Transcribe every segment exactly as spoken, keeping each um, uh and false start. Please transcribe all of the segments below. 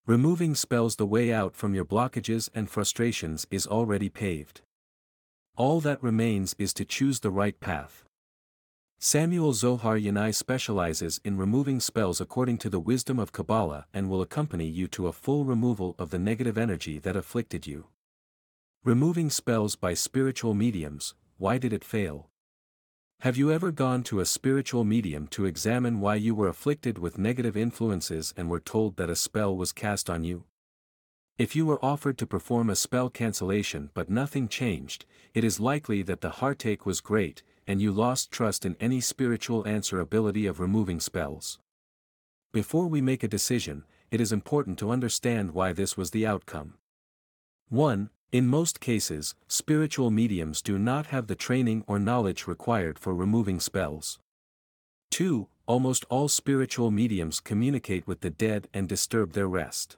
Removing spells. The way out from your blockages and frustrations is already paved. All that remains is to choose the right path. Samuel Zohar Yanai specializes in removing spells according to the wisdom of Kabbalah and will accompany you to a full removal of the negative energy that afflicted you. Removing spells by spiritual mediums. Why did it fail? Have you ever gone to a spiritual medium to examine why you were afflicted with negative influences and were told that a spell was cast on you? If you were offered to perform a spell cancellation but nothing changed, it is likely that the heartache was great, and you lost trust in any spiritual answerability of removing spells. Before we make a decision, it is important to understand why this was the outcome. one. In most cases, spiritual mediums do not have the training or knowledge required for removing spells. two. Almost all spiritual mediums communicate with the dead and disturb their rest.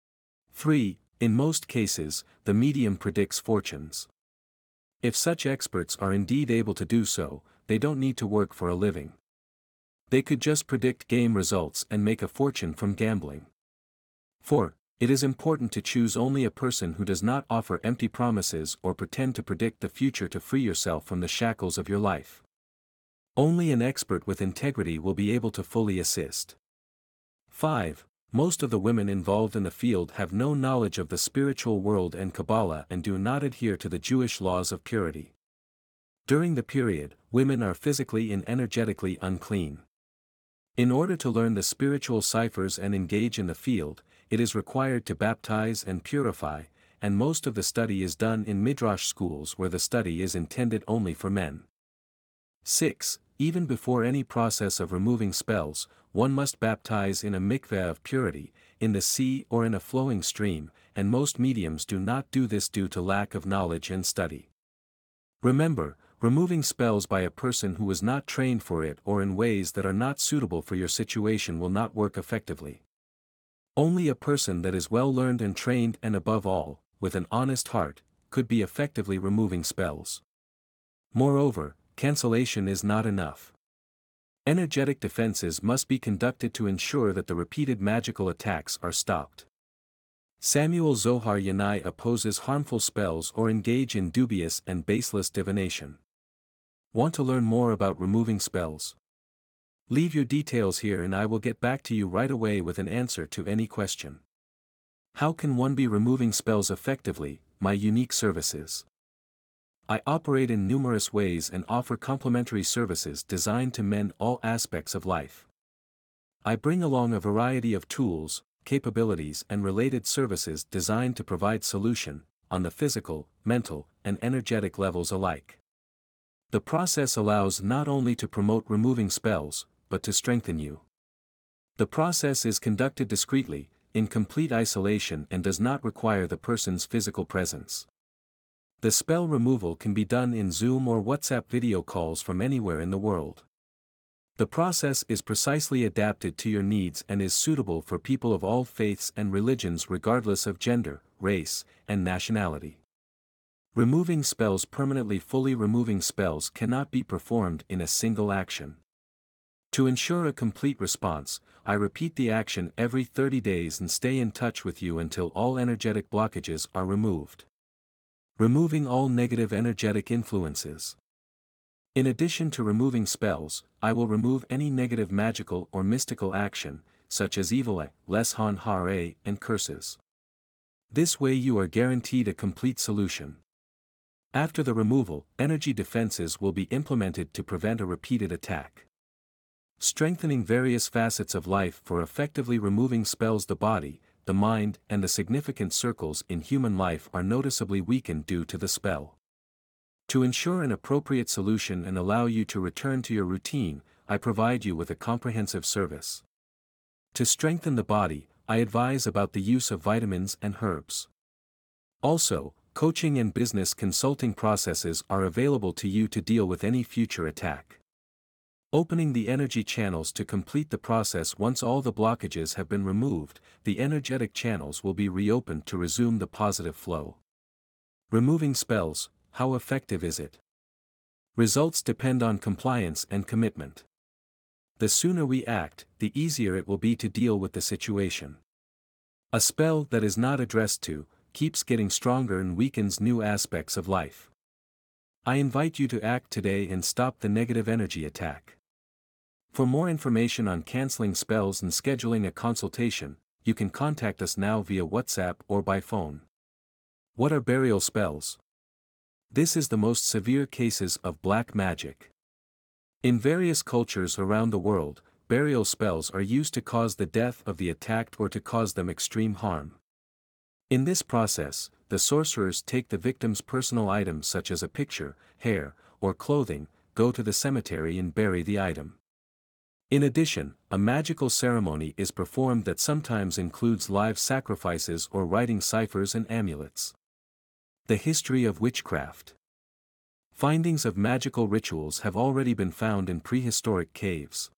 three. In most cases, the medium predicts fortunes. If such experts are indeed able to do so, they don't need to work for a living. They could just predict game results and make a fortune from gambling. four. It is important to choose only a person who does not offer empty promises or pretend to predict the future to free yourself from the shackles of your life. Only an expert with integrity will be able to fully assist. five. Most of the women involved in the field have no knowledge of the spiritual world and Kabbalah and do not adhere to the Jewish laws of purity. During the period, women are physically and energetically unclean. In order to learn the spiritual ciphers and engage in the field, it is required to baptize and purify, and most of the study is done in midrash schools where the study is intended only for men. six. Even before any process of removing spells, one must baptize in a mikveh of purity, in the sea or in a flowing stream, and most mediums do not do this due to lack of knowledge and study. Remember, removing spells by a person who is not trained for it or in ways that are not suitable for your situation will not work effectively. Only a person that is well learned and trained and above all, with an honest heart, could be effectively removing spells. Moreover, cancellation is not enough. Energetic defenses must be conducted to ensure that the repeated magical attacks are stopped. Samuel Zohar Yanai opposes harmful spells or engage in dubious and baseless divination. Want to learn more about removing spells? Leave your details here and I will get back to you right away with an answer to any question. How can one be removing spells effectively? My unique services. I operate in numerous ways and offer complementary services designed to mend all aspects of life. I bring along a variety of tools, capabilities and related services designed to provide solution, on the physical, mental, and energetic levels alike. The process allows not only to promote removing spells, but to strengthen you. The process is conducted discreetly, in complete isolation and does not require the person's physical presence. The spell removal can be done in Zoom or WhatsApp video calls from anywhere in the world. The process is precisely adapted to your needs and is suitable for people of all faiths and religions regardless of gender, race, and nationality. Removing spells permanently. Fully removing spells cannot be performed in a single action. To ensure a complete response, I repeat the action every thirty days and stay in touch with you until all energetic blockages are removed. Removing all negative energetic influences. In addition to removing spells, I will remove any negative magical or mystical action, such as evil, leshon hara, and curses. This way you are guaranteed a complete solution. After the removal, energy defenses will be implemented to prevent a repeated attack. Strengthening various facets of life for effectively removing spells. The body, the mind, and the significant circles in human life are noticeably weakened due to the spell. To ensure an appropriate solution and allow you to return to your routine, I provide you with a comprehensive service. To strengthen the body, I advise about the use of vitamins and herbs. Also, coaching and business consulting processes are available to you to deal with any future attack. Opening the energy channels. To complete the process. Once all the blockages have been removed, the energetic channels will be reopened to resume the positive flow. Removing spells, how effective is it? Results depend on compliance and commitment. The sooner we act, the easier it will be to deal with the situation. A spell that is not addressed to, keeps getting stronger and weakens new aspects of life. I invite you to act today and stop the negative energy attack. For more information on canceling spells and scheduling a consultation, you can contact us now via WhatsApp or by phone. What are burial spells? This is the most severe cases of black magic. In various cultures around the world, burial spells are used to cause the death of the attacked or to cause them extreme harm. In this process, the sorcerers take the victim's personal items such as a picture, hair, or clothing, go to the cemetery and bury the item. In addition, a magical ceremony is performed that sometimes includes live sacrifices or writing ciphers and amulets. The history of witchcraft. Findings of magical rituals have already been found in prehistoric caves.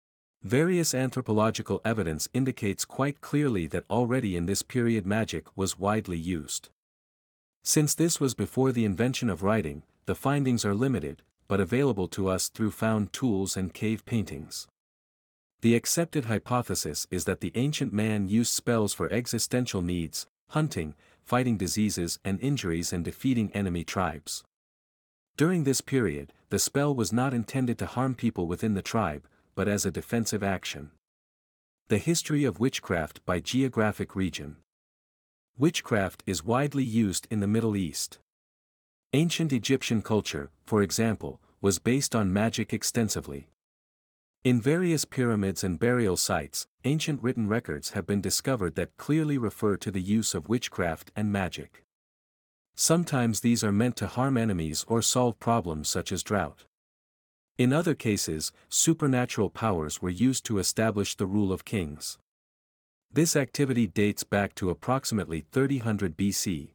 Various anthropological evidence indicates quite clearly that already in this period magic was widely used. Since this was before the invention of writing, the findings are limited, but available to us through found tools and cave paintings. The accepted hypothesis is that the ancient man used spells for existential needs, hunting, fighting diseases and injuries and defeating enemy tribes. During this period, the spell was not intended to harm people within the tribe, but as a defensive action. The history of witchcraft by geographic region. Witchcraft is widely used in the Middle East. Ancient Egyptian culture, for example, was based on magic extensively. In various pyramids and burial sites, ancient written records have been discovered that clearly refer to the use of witchcraft and magic. Sometimes these are meant to harm enemies or solve problems such as drought. In other cases, supernatural powers were used to establish the rule of kings. This activity dates back to approximately thirty hundred B C.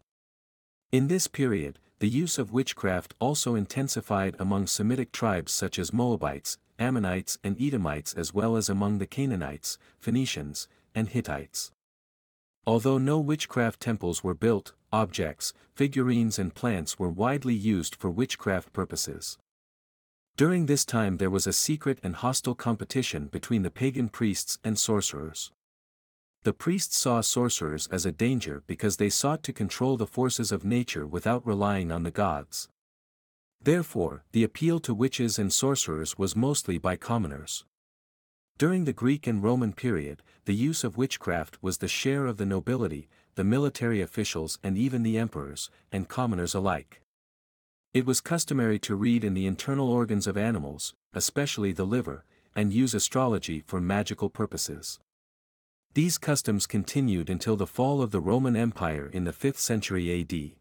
In this period, the use of witchcraft also intensified among Semitic tribes such as Moabites, Ammonites and Edomites as well as among the Canaanites, Phoenicians, and Hittites. Although no witchcraft temples were built, objects, figurines and plants were widely used for witchcraft purposes. During this time there was a secret and hostile competition between the pagan priests and sorcerers. The priests saw sorcerers as a danger because they sought to control the forces of nature without relying on the gods. Therefore, the appeal to witches and sorcerers was mostly by commoners. During the Greek and Roman period, the use of witchcraft was the share of the nobility, the military officials and even the emperors, and commoners alike. It was customary to read in the internal organs of animals, especially the liver, and use astrology for magical purposes. These customs continued until the fall of the Roman Empire in the fifth century A D.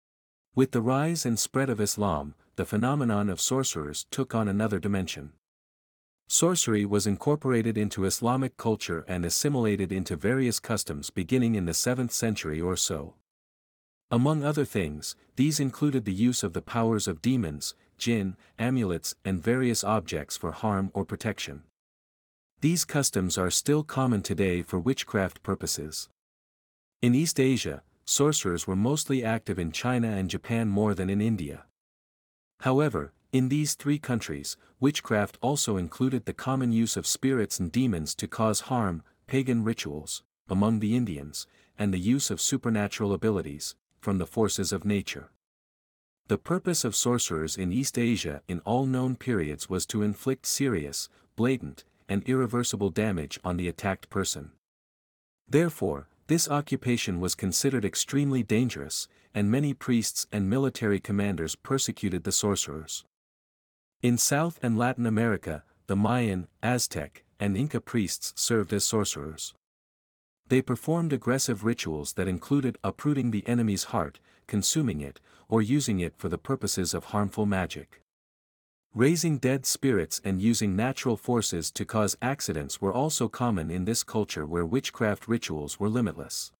With the rise and spread of Islam, the phenomenon of sorcerers took on another dimension. Sorcery was incorporated into Islamic culture and assimilated into various customs beginning in the seventh century or so. Among other things, these included the use of the powers of demons, jinn, amulets and various objects for harm or protection. These customs are still common today for witchcraft purposes. In East Asia, sorcerers were mostly active in China and Japan more than in India. However, in these three countries, witchcraft also included the common use of spirits and demons to cause harm, pagan rituals, among the Indians, and the use of supernatural abilities, from the forces of nature. The purpose of sorcerers in East Asia in all known periods was to inflict serious, blatant, and irreversible damage on the attacked person. Therefore, this occupation was considered extremely dangerous, and many priests and military commanders persecuted the sorcerers. In South and Latin America, the Mayan, Aztec, and Inca priests served as sorcerers. They performed aggressive rituals that included uprooting the enemy's heart, consuming it, or using it for the purposes of harmful magic. Raising dead spirits and using natural forces to cause accidents were also common in this culture where witchcraft rituals were limitless.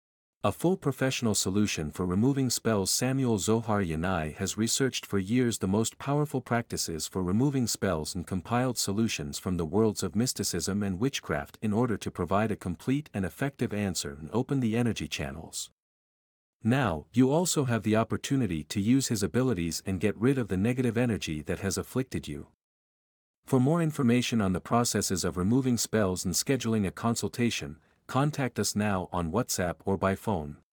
A full professional solution for removing spells. Samuel Zohar Yanai has researched for years the most powerful practices for removing spells and compiled solutions from the worlds of mysticism and witchcraft in order to provide a complete and effective answer and open the energy channels. Now, you also have the opportunity to use his abilities and get rid of the negative energy that has afflicted you. For more information on the processes of removing spells and scheduling a consultation, Contact us now on WhatsApp or by phone.